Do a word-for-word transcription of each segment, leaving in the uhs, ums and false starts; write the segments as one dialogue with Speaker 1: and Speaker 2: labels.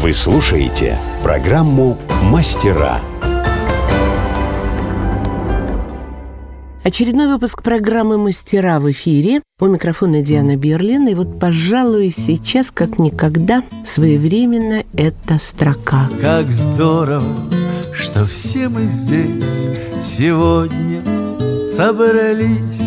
Speaker 1: Вы слушаете программу «Мастера».
Speaker 2: Очередной выпуск программы «Мастера» в эфире. У микрофона Диана Берлин. И вот, пожалуй, сейчас, как никогда, своевременно эта строка.
Speaker 3: Как здорово, что все мы здесь сегодня собрались.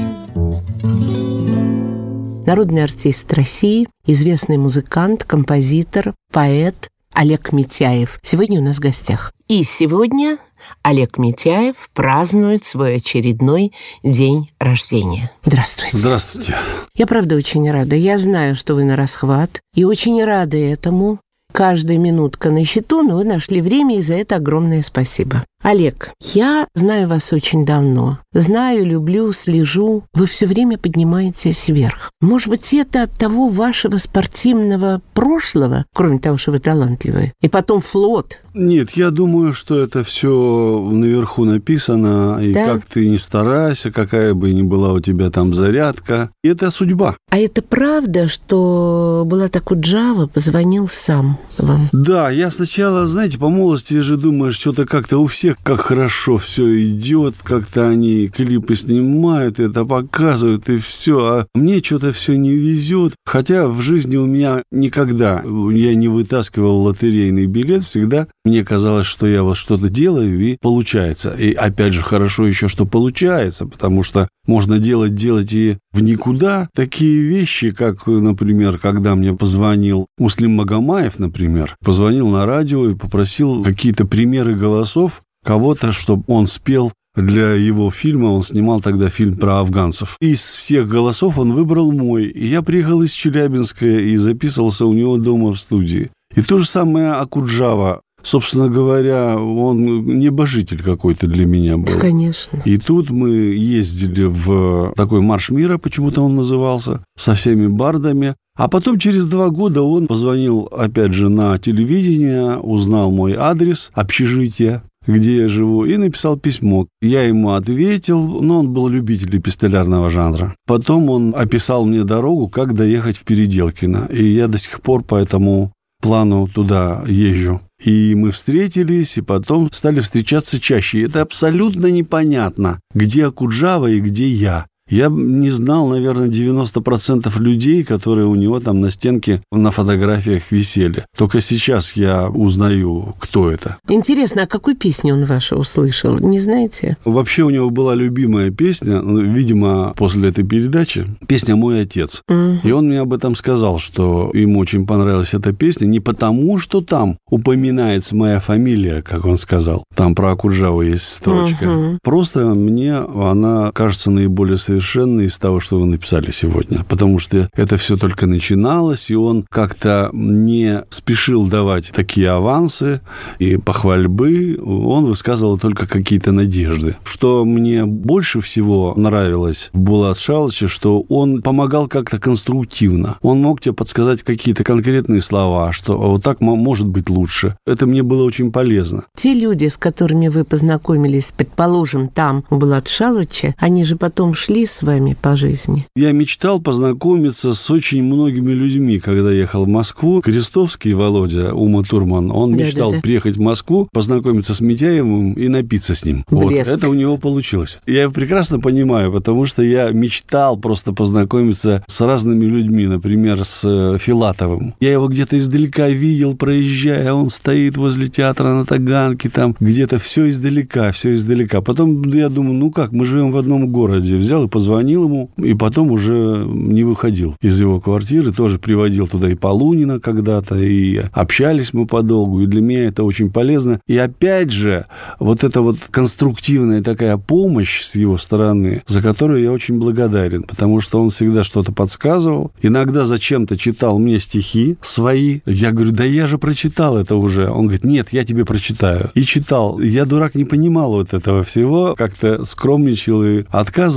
Speaker 2: Народный артист России, известный музыкант, композитор, поэт Олег Митяев сегодня у нас в гостях. И сегодня Олег Митяев празднует свой очередной день рождения. Здравствуйте.
Speaker 4: Здравствуйте.
Speaker 2: Я правда очень рада. Я знаю, что вы на расхват, и очень рада этому. Каждая минутка на счету, но вы нашли время, и за это огромное спасибо. Олег, я знаю вас очень давно. Знаю, люблю, слежу. Вы все время поднимаетесь вверх. Может быть, это от того вашего спортивного прошлого, кроме того, что вы талантливые, и потом флот.
Speaker 4: Нет, я думаю, что это все наверху написано, и да? Как ты ни старайся, какая бы ни была у тебя там зарядка, это судьба.
Speaker 2: А это правда, что Булат Акуджава позвонил сам вам?
Speaker 4: Да, я сначала, знаете, по молодости же думаешь, что-то как-то у всех как хорошо все идет, как-то они клипы снимают, это показывают, и все. А мне что-то все не везет. Хотя в жизни у меня никогда я не вытаскивал лотерейный билет, всегда мне казалось, что я вот что-то делаю, и получается. И опять же, хорошо еще, что получается, потому что можно делать, делать и в никуда. Такие вещи, как, например, когда мне позвонил Муслим Магомаев, например, позвонил на радио и попросил какие-то примеры голосов кого-то, чтобы он спел для его фильма. Он снимал тогда фильм про афганцев. Из всех голосов он выбрал мой. И я приехал из Челябинска и записывался у него дома в студии. И то же самое Акуджава. Собственно говоря, он небожитель какой-то для меня был.
Speaker 2: Конечно.
Speaker 4: И тут мы ездили в такой марш мира, почему-то он назывался, со всеми бардами. А потом через два года он позвонил, опять же, на телевидение, узнал мой адрес общежития, где я живу, и написал письмо. Я ему ответил, но он был любитель эпистолярного жанра. Потом он описал мне дорогу, как доехать в Переделкино. И я до сих пор по этому плану туда езжу. И мы встретились, и потом стали встречаться чаще. И это абсолютно непонятно, где Акуджава и где я. Я не знал, наверное, девяносто процентов людей, которые у него там на стенке на фотографиях висели. Только сейчас я узнаю, кто это.
Speaker 2: Интересно, а какую песню он вашу услышал? Не знаете?
Speaker 4: Вообще у него была любимая песня, видимо, после этой передачи, песня «Мой отец». Mm. И он мне об этом сказал, что ему очень понравилась эта песня не потому, что там упоминается моя фамилия, как он сказал. Там про Акуджаву есть строчка. Mm-hmm. Просто мне она кажется наиболее совершенной из того, что вы написали сегодня. Потому что это все только начиналось, и он как-то не спешил давать такие авансы и похвальбы. Он высказывал только какие-то надежды. Что мне больше всего нравилось в Булат Шалыче, что он помогал как-то конструктивно. Он мог тебе подсказать какие-то конкретные слова, что вот так может быть лучше. Это мне было очень полезно.
Speaker 2: Те люди, с которыми вы познакомились, предположим, там, у Булата Шалыча, они же потом шли с вами по жизни?
Speaker 4: Я мечтал познакомиться с очень многими людьми, когда ехал в Москву. Крестовский Володя, Ума Турман, он да, мечтал да, да. приехать в Москву, познакомиться с Митяевым и напиться с ним. Вот, это у него получилось. Я его прекрасно понимаю, потому что я мечтал просто познакомиться с разными людьми, например, с Филатовым. Я его где-то издалека видел, проезжая, он стоит возле театра на Таганке, там где-то все издалека, все издалека. Потом я думаю, ну как, мы живем в одном городе. Взял и позвонил ему, и потом уже не выходил из его квартиры. Тоже приводил туда и Полунина когда-то, и общались мы подолгу. И для меня это очень полезно. И опять же, вот эта вот конструктивная такая помощь с его стороны, за которую я очень благодарен, потому что он всегда что-то подсказывал. Иногда зачем-то читал мне стихи свои. Я говорю, да я же прочитал это уже. Он говорит, нет, я тебе прочитаю. И читал. Я, дурак, не понимал вот этого всего. Как-то скромничал и отказывался.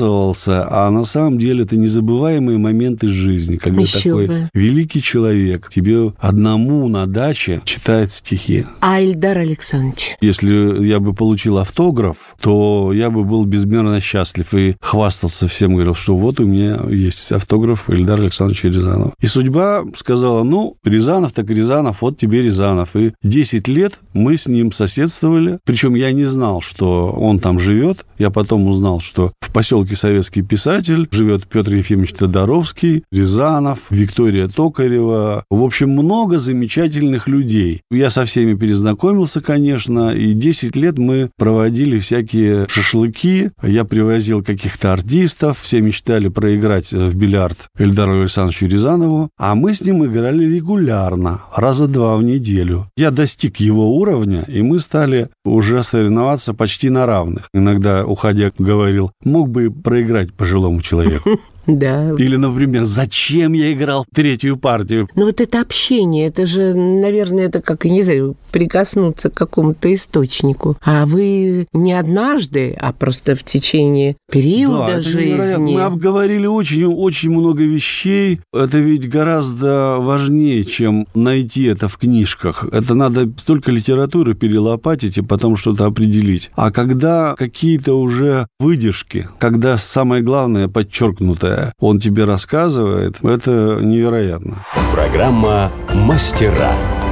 Speaker 4: кажется, а на самом деле это незабываемые моменты жизни, когда Еще такой бы. великий человек тебе одному на даче читает стихи.
Speaker 2: А Ильдар Александрович?
Speaker 4: Если я бы получил автограф, то я бы был безмерно счастлив и хвастался всем, говорил, что вот у меня есть автограф Ильдара Александровича Рязанова. И судьба сказала, ну, Рязанов так Рязанов, вот тебе Рязанов. И десять лет мы с ним соседствовали, причем я не знал, что он там живет. Я потом узнал, что в поселке Советский Писатель живет Петр Ефимович Тодоровский, Рязанов, Виктория Токарева. В общем, много замечательных людей. Я со всеми перезнакомился, конечно, и десять лет мы проводили всякие шашлыки. Я привозил каких-то артистов, все мечтали проиграть в бильярд Ильдару Александровичу Рязанову, а мы с ним играли регулярно, раза два в неделю. Я достиг его уровня, и мы стали уже соревноваться почти на равных. Иногда, уходя, говорил, мог бы проиграть пожилому человеку.
Speaker 2: Да.
Speaker 4: Или, например, зачем я играл третью партию?
Speaker 2: Ну вот это общение, это же, наверное, это как, не знаю, прикоснуться к какому-то источнику. А вы не однажды, а просто в течение периода да, жизни. Невероятно.
Speaker 4: Мы обговорили очень-очень много вещей. Это ведь гораздо важнее, чем найти это в книжках. Это надо столько литературы перелопатить и потом что-то определить. А когда какие-то уже выдержки, когда самое главное подчеркнутое, он тебе рассказывает, это невероятно.
Speaker 1: Программа «Мастера».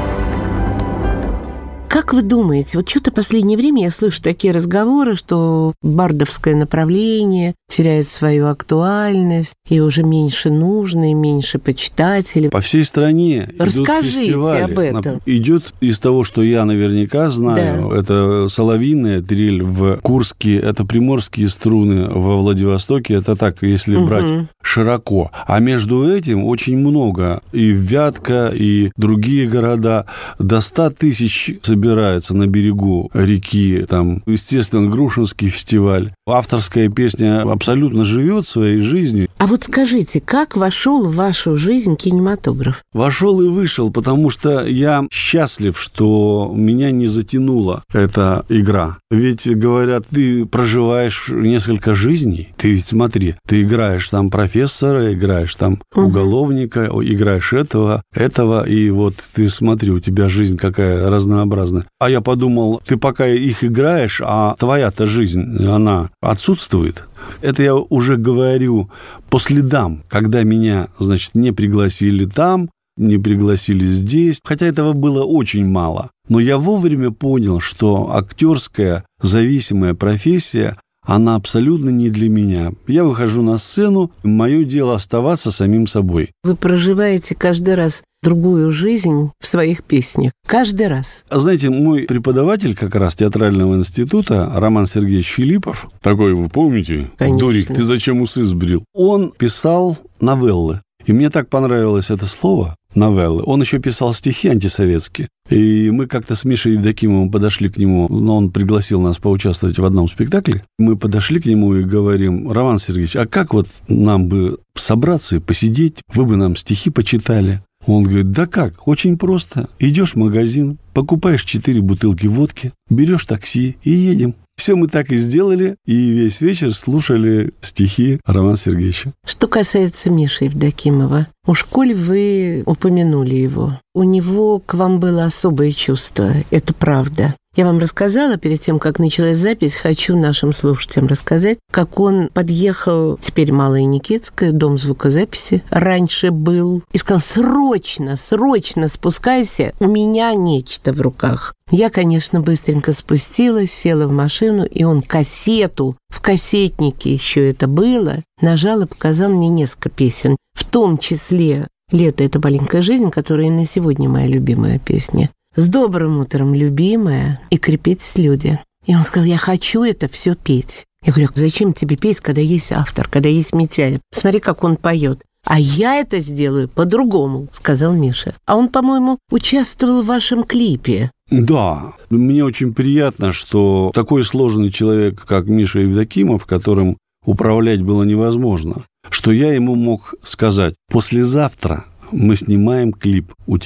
Speaker 2: Как вы думаете, вот что-то в последнее время я слышу такие разговоры, что бардовское направление теряет свою актуальность, и уже меньше нужно, и меньше почитателей.
Speaker 4: По всей стране
Speaker 2: Расскажите об этом.
Speaker 4: Идет из того, что я наверняка знаю, да. Это соловьиная трель в Курске, это приморские струны во Владивостоке, это так, если угу. брать широко. А между этим очень много. И Вятка, и другие города. До ста тысяч собирается на берегу реки. Там, естественно, Грушинский фестиваль. Авторская песня абсолютно живет своей жизнью.
Speaker 2: А вот скажите, как вошел в вашу жизнь кинематограф?
Speaker 4: Вошел и вышел, потому что я счастлив, что меня не затянула эта игра. Ведь, говорят, ты проживаешь несколько жизней. Ты ведь смотри, ты играешь там профессора, играешь там угу. уголовника, играешь этого, этого, и вот ты смотри, у тебя жизнь какая разнообразная. А я подумал, ты пока их играешь, а твоя-то жизнь, она отсутствует. Это я уже говорю по следам, когда меня, значит, не пригласили там, не пригласили здесь, хотя этого было очень мало. Но я вовремя понял, что актерская зависимая профессия, она абсолютно не для меня. Я выхожу на сцену, мое дело оставаться самим собой.
Speaker 2: Вы проживаете каждый раз другую жизнь в своих песнях. Каждый раз.
Speaker 4: А знаете, мой преподаватель как раз театрального института, Роман Сергеевич Филиппов, такой, вы помните?
Speaker 2: Конечно.
Speaker 4: Дурик, ты зачем усы сбрил? Он писал новеллы. И мне так понравилось это слово новеллы. Он еще писал стихи антисоветские. И мы как-то с Мишей Евдокимовым подошли к нему, но он пригласил нас поучаствовать в одном спектакле. Мы подошли к нему и говорим, Роман Сергеевич, а как вот нам бы собраться и посидеть, вы бы нам стихи почитали? Он говорит, да как, очень просто. Идешь в магазин, покупаешь четыре бутылки водки, берешь такси и едем. Все мы так и сделали, и весь вечер слушали стихи Романа Сергеевича.
Speaker 2: Что касается Миши Евдокимова, уж коль вы упомянули его, у него к вам было особое чувство, это правда. Я вам рассказала перед тем, как началась запись, хочу нашим слушателям рассказать, как он подъехал, теперь Малая Никитская, дом звукозаписи, раньше был, и сказал, срочно, срочно спускайся, у меня нечто в руках. Я, конечно, быстренько спустилась, села в машину, и он кассету, в кассетнике еще это было, нажал и показал мне несколько песен, в том числе «Лето – это маленькая жизнь», которая и на сегодня моя любимая песня. «С добрым утром, любимая», и «Крепитесь, люди». И он сказал, я хочу это все петь. Я говорю, зачем тебе петь, когда есть автор, когда есть Митяев? Смотри, как он поет. А я это сделаю по-другому, сказал Миша. А он, по-моему, участвовал в вашем клипе.
Speaker 4: Да, мне очень приятно, что такой сложный человек, как Миша Евдокимов, которым управлять было невозможно, что я ему мог сказать, послезавтра мы снимаем клип, у тебя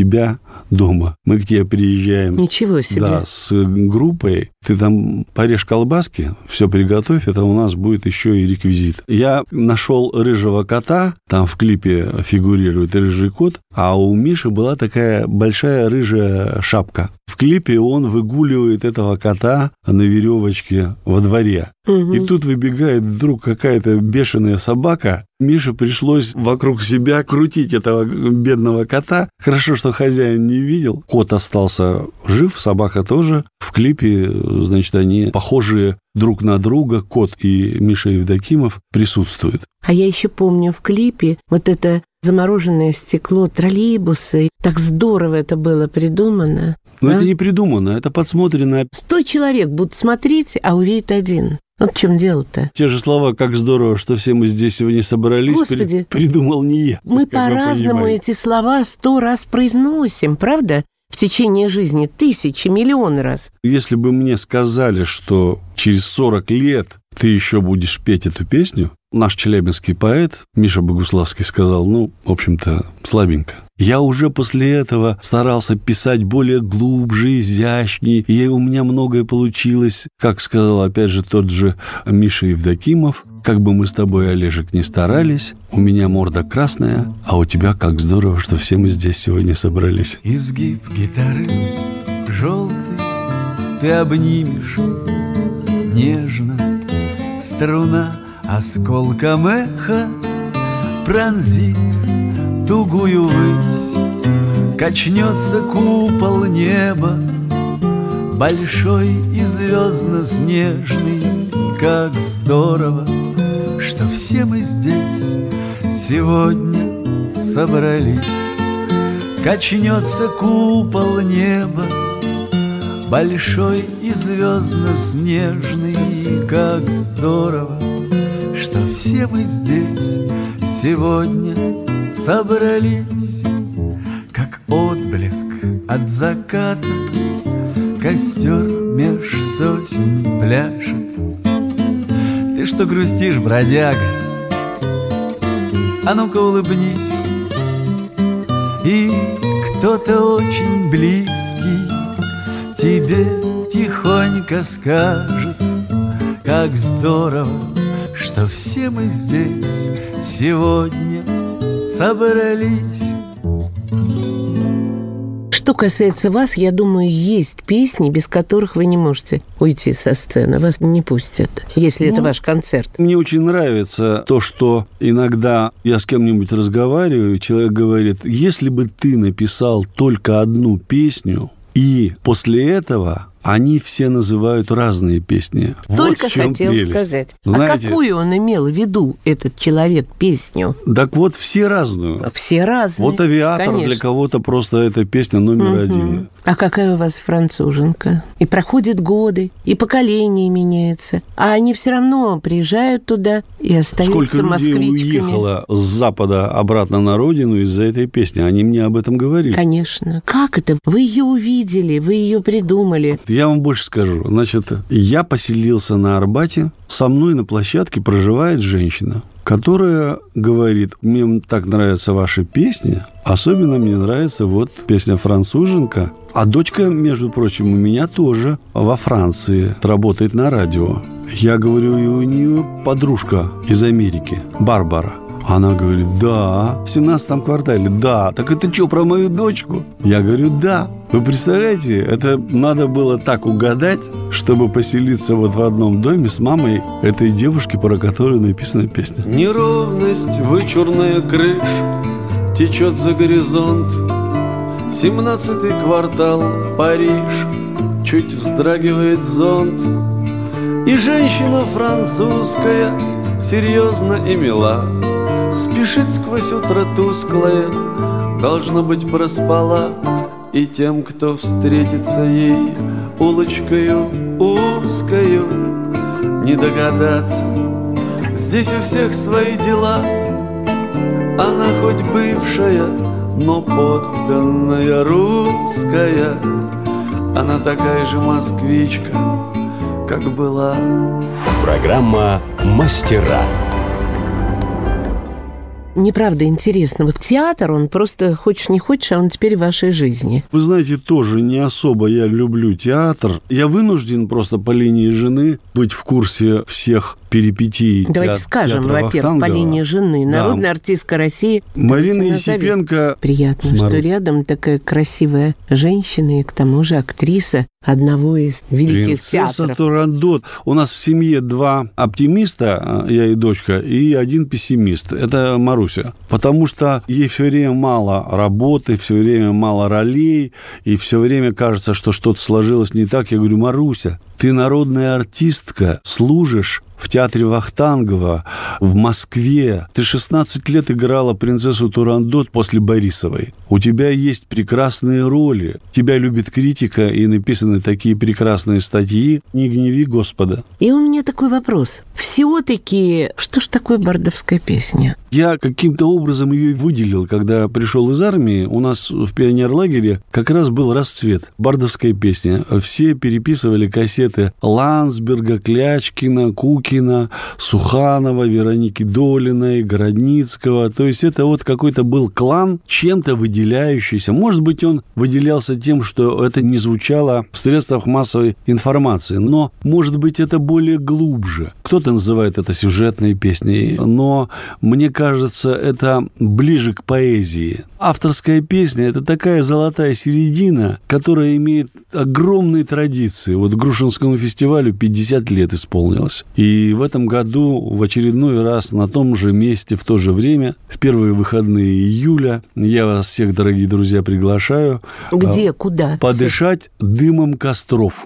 Speaker 4: дома. Мы к тебе приезжаем.
Speaker 2: Ничего себе.
Speaker 4: Да, с группой. Ты там порежь колбаски, все приготовь, это у нас будет еще и реквизит. Я нашел рыжего кота, там в клипе фигурирует рыжий кот, а у Миши была такая большая рыжая шапка. В клипе он выгуливает этого кота на веревочке во дворе. Угу. И тут выбегает вдруг какая-то бешеная собака. Мише пришлось вокруг себя крутить этого бедного кота. Хорошо, что хозяин не видел. Кот остался жив, собака тоже. В клипе, значит, они похожие друг на друга. Кот и Миша Евдокимов присутствуют.
Speaker 2: А я еще помню в клипе вот это замороженное стекло троллейбуса. Так здорово это было придумано.
Speaker 4: Но
Speaker 2: а?
Speaker 4: это не придумано, это подсмотрено.
Speaker 2: Сто человек будут смотреть, а увидит один. Вот в чем дело-то.
Speaker 4: Те же слова, как здорово, что все мы здесь сегодня собрались,
Speaker 2: Господи,
Speaker 4: при... придумал не я.
Speaker 2: Мы по-разному эти слова сто раз произносим, правда? В течение жизни тысячи, миллион раз.
Speaker 4: Если бы мне сказали, что через сорок лет ты еще будешь петь эту песню, наш челябинский поэт Миша Богуславский сказал, ну, в общем-то, слабенько. Я уже после этого старался писать более глубже, изящнее, и у меня многое получилось. Как сказал, опять же, тот же Миша Евдокимов, как бы мы с тобой, Олежек, ни старались, у меня морда красная, а у тебя как здорово, что все мы здесь сегодня собрались.
Speaker 3: Изгиб гитары желтый ты обнимешь нежно, струна осколком эха пронзит тугую высь, качнется купол неба, большой и звездно-снежный. Как здорово, что все мы здесь сегодня собрались. Качнется купол неба, большой и звездно-снежный. Как здорово, что все мы здесь сегодня собрались. Как отблеск от заката костер меж сосен пляшет. Ты что грустишь, бродяга? А ну-ка улыбнись. И кто-то очень близкий тебе тихонько скажет: как здорово, что все мы здесь сегодня собрались.
Speaker 2: Что касается вас, я думаю, есть песни, без которых вы не можете уйти со сцены. Вас не пустят, если ну, это ваш концерт.
Speaker 4: Мне очень нравится то, что иногда я с кем-нибудь разговариваю, человек говорит: если бы ты написал только одну песню, и после этого они все называют разные песни.
Speaker 2: Только
Speaker 4: вот
Speaker 2: хотел
Speaker 4: прелесть.
Speaker 2: сказать.
Speaker 4: Знаете,
Speaker 2: а какую он имел в виду, этот человек, песню?
Speaker 4: Так вот, все разную.
Speaker 2: Все разные.
Speaker 4: Вот «Авиатор», конечно, для кого-то просто эта песня номер угу. один.
Speaker 2: А какая у вас француженка? И проходят годы, и поколение меняется, а они все равно приезжают туда и остаются москвичками.
Speaker 4: Сколько людей уехало с Запада обратно на родину из-за этой песни? Они мне об этом говорили.
Speaker 2: Конечно. Как это? Вы ее увидели, вы ее придумали.
Speaker 4: Я вам больше скажу. Значит, я поселился на Арбате. Со мной на площадке проживает женщина, которая говорит: мне так нравятся ваши песни, особенно мне нравится вот песня «Француженка». А дочка, между прочим, у меня тоже во Франции работает на радио. Я говорю, и у нее подружка из Америки, Барбара. Она говорит: да, в семнадцатом квартале, да. Так это что, про мою дочку? Я говорю: да. Вы представляете, это надо было так угадать, чтобы поселиться вот в одном доме с мамой этой девушки, про которую написана песня.
Speaker 3: Неровность вычурная крыш течет за горизонт. Семнадцатый квартал, Париж, чуть вздрагивает зонт. И женщина французская серьезно и мила, спешит сквозь утро тусклое, должно быть, проспала. И тем, кто встретится ей улочкою узкою, не догадаться, здесь у всех свои дела. Она хоть бывшая, но подданная русская, она такая же москвичка, как была.
Speaker 1: Программа «Мастера».
Speaker 2: Мне правда интересно. Вот театр, он просто, хочешь не хочешь, а он теперь в вашей жизни.
Speaker 4: Вы знаете, тоже не особо я люблю театр. Я вынужден просто по линии жены быть в курсе всех перипетий.
Speaker 2: Давайте
Speaker 4: театра,
Speaker 2: скажем,
Speaker 4: театра
Speaker 2: во-первых, по линии жены. Народная да. артистка России.
Speaker 4: Марина Есипенко.
Speaker 2: Приятно, что рядом такая красивая женщина и к тому же актриса одного из великих театров.
Speaker 4: Принцесса Турандот. У нас в семье два оптимиста, я и дочка, и один пессимист. Это Маруся. Потому что ей все время мало работы, все время мало ролей, и все время кажется, что что-то сложилось не так. Я говорю: Маруся, ты народная артистка, служишь в театре Вахтангова в Москве. Ты шестнадцать лет играла принцессу Турандот после Борисовой. У тебя есть прекрасные роли. Тебя любит критика, и написаны такие прекрасные статьи. Не гневи Господа.
Speaker 2: И у меня такой вопрос. Все-таки, что ж такое бардовская песня?
Speaker 4: Я каким-то образом ее выделил, когда пришел из армии. У нас в пионерлагере как раз был расцвет. Бардовская песня. Все переписывали кассеты Ландсберга, Клячкина, Кукина, Суханова, Вероники Долиной, Городницкого. То есть это вот какой-то был клан, чем-то выделяющийся. Может быть, он выделялся тем, что это не звучало в средствах массовой информации. Но, может быть, это более глубже. Кто-то называет это сюжетной песней. Но мне кажется, это ближе к поэзии. Авторская песня – это такая золотая середина, которая имеет огромные традиции. Вот Грушинскому фестивалю пятьдесят лет исполнилось. И в этом году в очередной раз на том же месте, в то же время, в первые выходные июля, я вас всех, дорогие друзья, приглашаю.
Speaker 2: Где, куда?
Speaker 4: Подышать дымом костров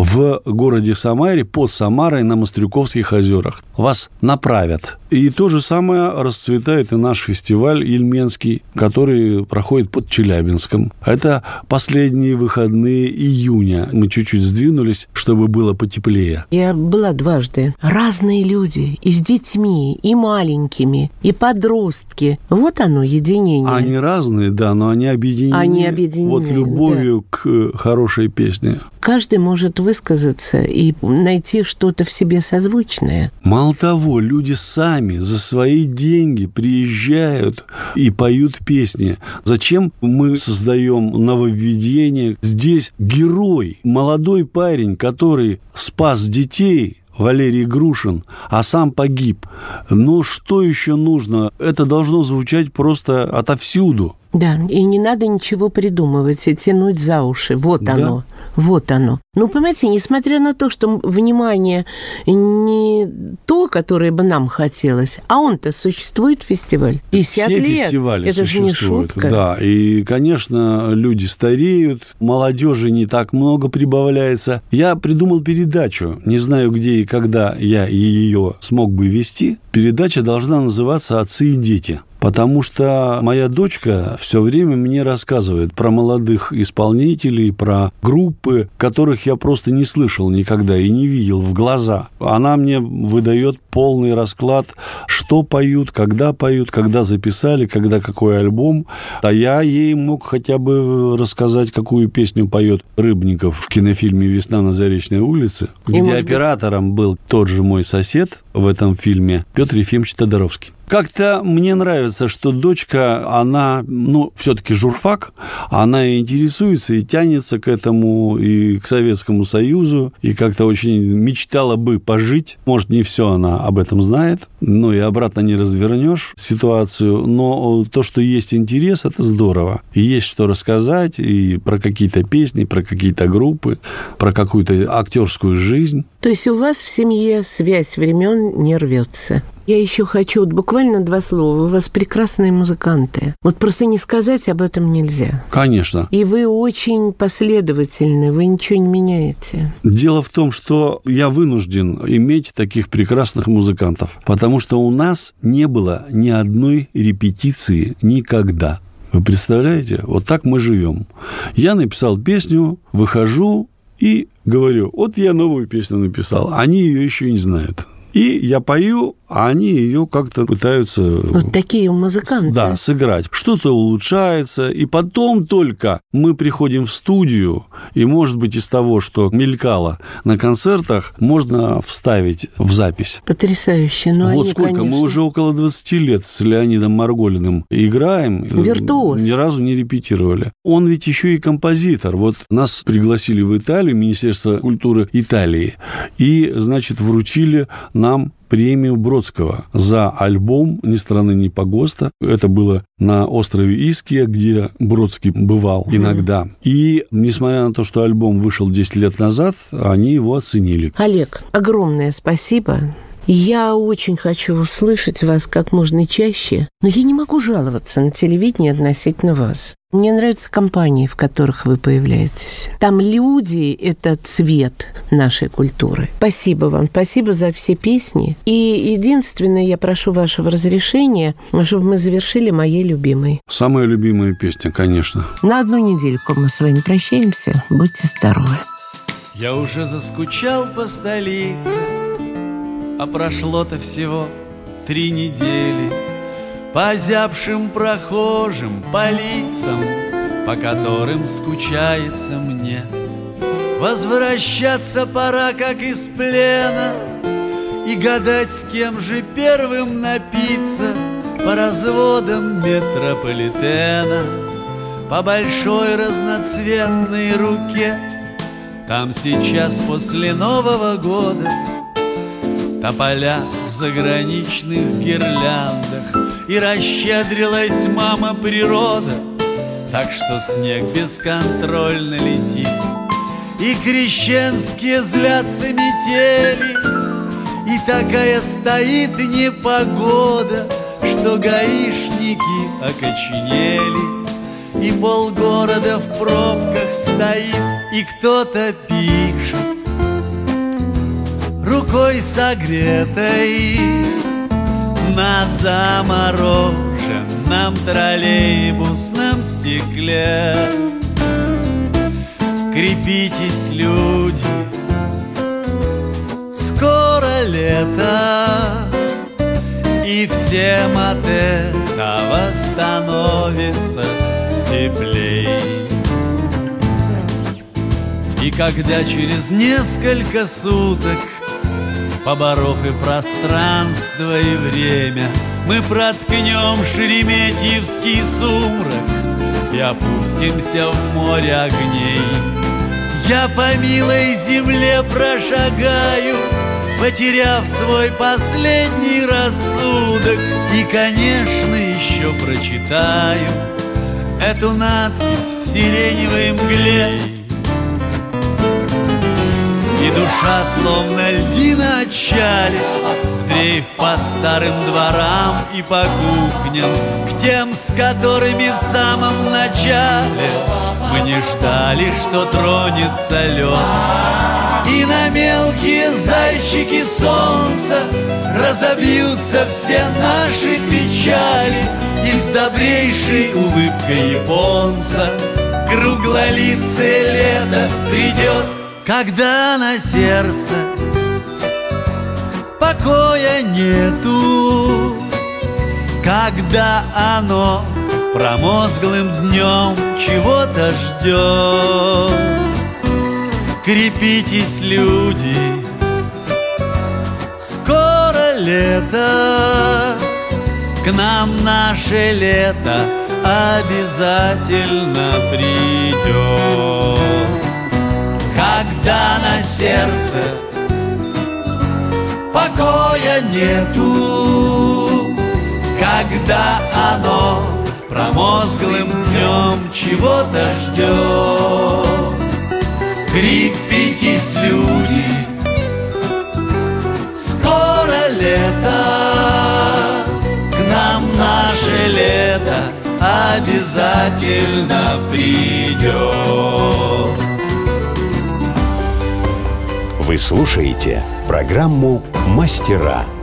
Speaker 4: в городе Самаре, под Самарой, на Мострюковских озерах. Вас направят. И то же самое расцветает и наш фестиваль Ильменский, который проходит под Челябинском. Это последние выходные июня. Мы чуть-чуть сдвинулись, чтобы было потеплее.
Speaker 2: Я была дважды. Разные люди, и с детьми, и маленькими, и подростки. Вот оно, единение.
Speaker 4: Они разные, да, но они объединены,
Speaker 2: они объединены
Speaker 4: вот любовью да. к хорошей песне.
Speaker 2: Каждый может высказаться и найти что-то в себе созвучное.
Speaker 4: Мало того, люди сами за свои деньги приезжают и поют песни. Зачем мы создаем нововведение? Здесь герой, молодой парень, который спас детей, Валерий Грушин, а сам погиб. Но что еще нужно? Это должно звучать просто отовсюду.
Speaker 2: Да, и не надо ничего придумывать и тянуть за уши. Вот да. оно, вот оно. Ну, понимаете, несмотря на то, что внимание не то, которое бы нам хотелось, а он-то существует, фестиваль. пятьдесят
Speaker 4: Все
Speaker 2: лет.
Speaker 4: фестивали
Speaker 2: Это же не шутка.
Speaker 4: Да, и, конечно, люди стареют, молодежи не так много прибавляется. Я придумал передачу, не знаю, где и когда я ее смог бы вести. Передача должна называться «Отцы и дети». Потому что моя дочка все время мне рассказывает про молодых исполнителей, про группы, которых я просто не слышал никогда и не видел в глаза. Она мне выдает полный расклад, что поют, когда поют, когда записали, когда какой альбом. А я ей мог хотя бы рассказать, какую песню поет Рыбников в кинофильме «Весна на Заречной улице», и где оператором быть... был тот же мой сосед в этом фильме Петр Ефимович Тодоровский. Как-то мне нравится, что дочка, она, ну, все-таки журфак, она интересуется и тянется к этому, и к Советскому Союзу, и как-то очень мечтала бы пожить. Может, не все она об этом знает, но и обратно не развернешь ситуацию. Но то, что есть интерес, это здорово. И есть что рассказать и про какие-то песни, про какие-то группы, про какую-то актерскую жизнь.
Speaker 2: То есть у вас в семье связь времен не рвется? Я еще хочу, вот буквально два слова. У вас прекрасные музыканты. Вот просто не сказать об этом нельзя.
Speaker 4: Конечно.
Speaker 2: И вы очень последовательны, вы ничего не меняете.
Speaker 4: Дело в том, что я вынужден иметь таких прекрасных музыкантов, потому что у нас не было ни одной репетиции никогда. Вы представляете? Вот так мы живем. Я написал песню, выхожу и говорю, вот я новую песню написал. Они ее еще не знают. И я пою, а они ее как-то пытаются...
Speaker 2: Вот такие музыканты.
Speaker 4: Да, сыграть. Что-то улучшается, и потом только мы приходим в студию, и, может быть, из того, что мелькало на концертах, можно вставить в запись.
Speaker 2: Потрясающе. Но
Speaker 4: вот
Speaker 2: они,
Speaker 4: сколько?
Speaker 2: конечно...
Speaker 4: Мы уже около двадцати лет с Леонидом Марголиным играем.
Speaker 2: Виртуоз.
Speaker 4: Ни разу не репетировали. Он ведь еще и композитор. Вот нас пригласили в Италию, Министерство культуры Италии, и, значит, вручили нам премию Бродского за альбом «Ни страны, ни погоста». Это было на острове Иския, где Бродский бывал mm-hmm. иногда. И, несмотря на то, что альбом вышел десять лет назад, они его оценили.
Speaker 2: Олег, огромное спасибо. Я очень хочу услышать вас как можно чаще, но я не могу жаловаться на телевидение относительно вас. Мне нравятся компании, в которых вы появляетесь. Там люди – это цвет нашей культуры. Спасибо вам, спасибо за все песни. И единственное, я прошу вашего разрешения, чтобы мы завершили моей любимой.
Speaker 4: Самая любимая песня, конечно.
Speaker 2: На одну недельку мы с вами прощаемся. Будьте здоровы.
Speaker 3: Я уже заскучал по столице, а прошло-то всего три недели. По озябшим прохожим, по лицам, по которым скучается мне. Возвращаться пора, как из плена, и гадать, с кем же первым напиться. По разводам метрополитена, по большой разноцветной руке. Там сейчас после Нового года тополя в заграничных гирляндах, и расщедрилась мама природа, так что снег бесконтрольно летит, и крещенские злятся метели, и такая стоит непогода, что гаишники окоченели, и полгорода в пробках стоит, и кто-то пишет рукой согретой на замороженном троллейбусном стекле. Крепитесь, люди, скоро лето, и всем от этого становится теплей. И когда через несколько суток, поборов и пространство, и время, мы проткнем шереметьевский сумрак и опустимся в море огней, я по милой земле прошагаю, потеряв свой последний рассудок, и, конечно, еще прочитаю эту надпись в сиреневой мгле. И душа, словно льдина, отчалит в дрейф по старым дворам и по кухням, к тем, с которыми в самом начале мы не ждали, что тронется лед. И на мелкие зайчики солнца разобьются все наши печали, и с добрейшей улыбкой японца круглолицее лето придет. Когда на сердце покоя нету, когда оно промозглым днем чего-то ждет, крепитесь, люди, скоро лето, к нам наше лето обязательно придет. Когда на сердце покоя нету, когда оно промозглым днем чего-то ждет, крепитесь, люди, скоро лето, к нам наше лето обязательно придет.
Speaker 1: Вы слушаете программу «Мастера».